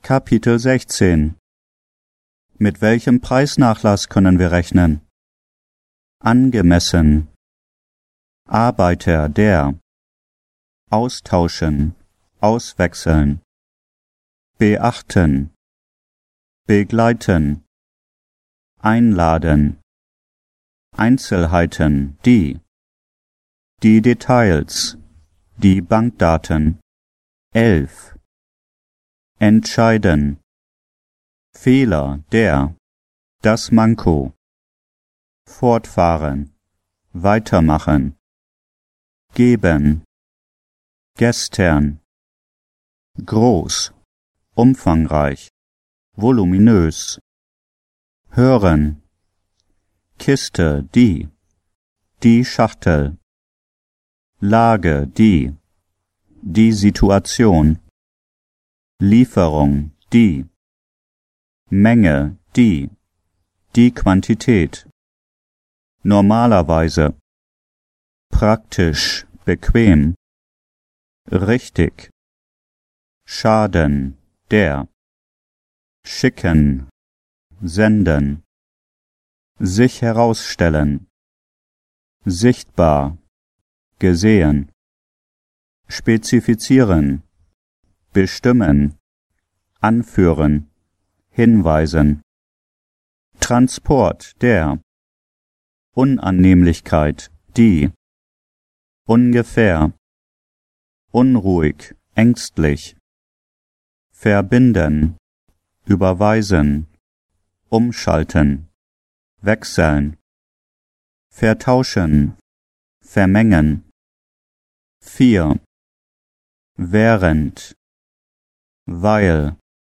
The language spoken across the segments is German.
Kapitel 16. Mit welchem Preisnachlass können wir rechnen? Angemessen. Arbeiter der. Austauschen, auswechseln. Beachten. Begleiten. Einladen. Einzelheiten, die Details, die Bankdaten. 11. Entscheiden. Fehler, der, das Manko. Fortfahren, weitermachen. Geben. Gestern. Groß, umfangreich, voluminös. Hören. Kiste, die Schachtel. Lage, die Situation. Lieferung, die Menge, die Quantität. Normalerweise. Praktisch, bequem. Richtig. Schaden, der. Schicken, senden. Sich herausstellen. Sichtbar, gesehen. Spezifizieren. Bestimmen. Anführen. Hinweisen. Transport, der. Unannehmlichkeit, die. Ungefähr. Unruhig, ängstlich. Verbinden. Überweisen. Umschalten. Wechseln. Vertauschen. Vermengen. 4. Während. Weil.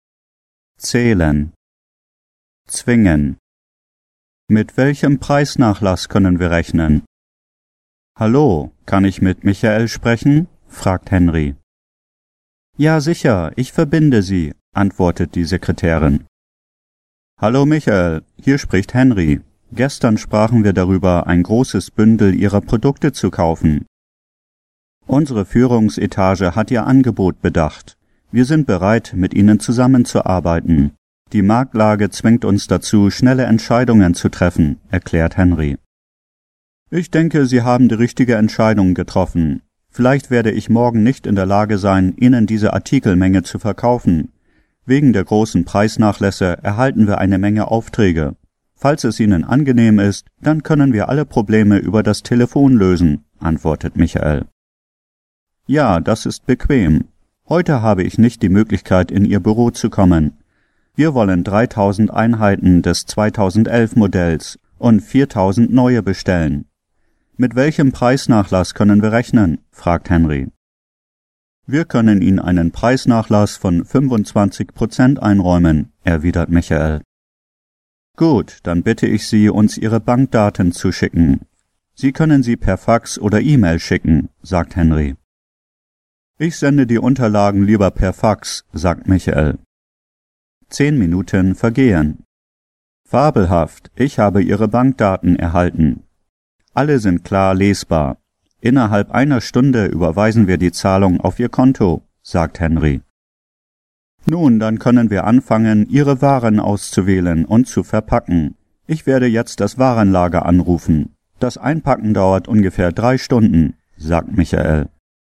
Zählen. Zwingen. Mit welchem Preisnachlass können wir rechnen? Hallo, kann ich mit Michael sprechen? Fragt Henry. Ja, sicher, ich verbinde Sie, antwortet die Sekretärin. Hallo Michael, hier spricht Henry. Gestern sprachen wir darüber, ein großes Bündel Ihrer Produkte zu kaufen. Unsere Führungsetage hat Ihr Angebot bedacht. Wir sind bereit, mit Ihnen zusammenzuarbeiten. Die Marktlage zwingt uns dazu, schnelle Entscheidungen zu treffen, erklärt Henry. Ich denke, Sie haben die richtige Entscheidung getroffen. Vielleicht werde ich morgen nicht in der Lage sein, Ihnen diese Artikelmenge zu verkaufen. Wegen der großen Preisnachlässe erhalten wir eine Menge Aufträge. Falls es Ihnen angenehm ist, dann können wir alle Probleme über das Telefon lösen, antwortet Michael. Ja, das ist bequem. Heute habe ich nicht die Möglichkeit, in Ihr Büro zu kommen. Wir wollen 3000 Einheiten des 2011 Modells und 4000 neue bestellen. Mit welchem Preisnachlass können wir rechnen? Fragt Henry. Wir können Ihnen einen Preisnachlass von 25% einräumen, erwidert Michael. Gut, dann bitte ich Sie, uns Ihre Bankdaten zu schicken. Sie können sie per Fax oder E-Mail schicken, sagt Henry. Ich sende die Unterlagen lieber per Fax, sagt Michael. 10 Minuten vergehen. Fabelhaft, ich habe Ihre Bankdaten erhalten. Alle sind klar lesbar. Innerhalb einer Stunde überweisen wir die Zahlung auf Ihr Konto, sagt Henry. Nun, dann können wir anfangen, Ihre Waren auszuwählen und zu verpacken. Ich werde jetzt das Warenlager anrufen. Das Einpacken dauert ungefähr 3 Stunden, sagt Michael.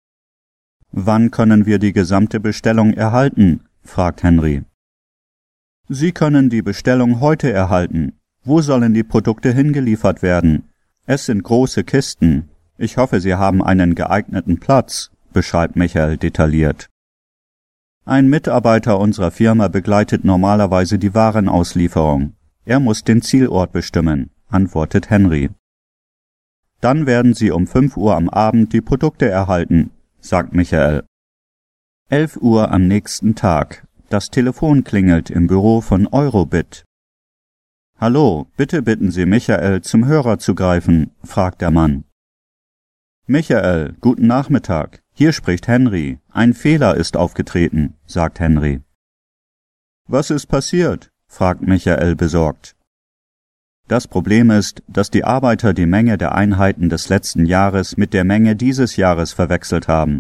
Wann können wir die gesamte Bestellung erhalten? Fragt Henry. Sie können die Bestellung heute erhalten. Wo sollen die Produkte hingeliefert werden? Es sind große Kisten. Ich hoffe, Sie haben einen geeigneten Platz, beschreibt Michael detailliert. Ein Mitarbeiter unserer Firma begleitet normalerweise die Warenauslieferung. Er muss den Zielort bestimmen, antwortet Henry. Dann werden Sie um 5 Uhr am Abend die Produkte erhalten, sagt Michael. 11 Uhr am nächsten Tag. Das Telefon klingelt im Büro von Eurobit. Hallo, bitte bitten Sie Michael, zum Hörer zu greifen, fragt der Mann. Michael, guten Nachmittag. Hier spricht Henry. Ein Fehler ist aufgetreten, sagt Henry. Was ist passiert? Fragt Michael besorgt. Das Problem ist, dass die Arbeiter die Menge der Einheiten des letzten Jahres mit der Menge dieses Jahres verwechselt haben.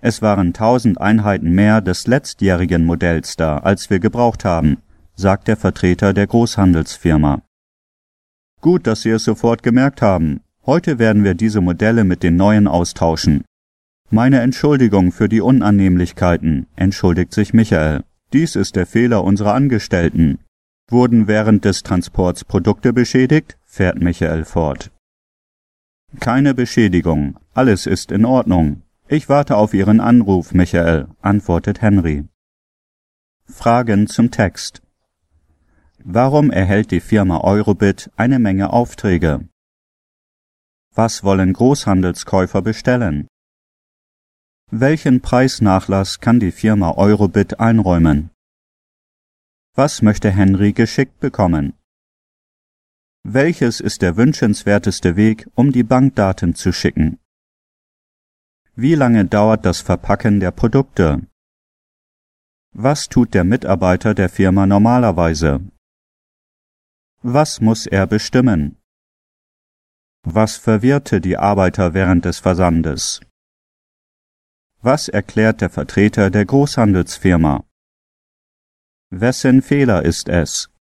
Es waren 1000 Einheiten mehr des letztjährigen Modells da, als wir gebraucht haben, sagt der Vertreter der Großhandelsfirma. Gut, dass Sie es sofort gemerkt haben. Heute werden wir diese Modelle mit den neuen austauschen. Meine Entschuldigung für die Unannehmlichkeiten, entschuldigt sich Michael. Dies ist der Fehler unserer Angestellten. Wurden während des Transports Produkte beschädigt? Fährt Michael fort. Keine Beschädigung. Alles ist in Ordnung. Ich warte auf Ihren Anruf, Michael, antwortet Henry. Fragen zum Text. Warum erhält die Firma Eurobit eine Menge Aufträge? Was wollen Großhandelskäufer bestellen? Welchen Preisnachlass kann die Firma Eurobit einräumen? Was möchte Henry geschickt bekommen? Welches ist der wünschenswerteste Weg, um die Bankdaten zu schicken? Wie lange dauert das Verpacken der Produkte? Was tut der Mitarbeiter der Firma normalerweise? Was muss er bestimmen? Was verwirrte die Arbeiter während des Versandes? Was erklärt der Vertreter der Großhandelsfirma? Wessen Fehler ist es?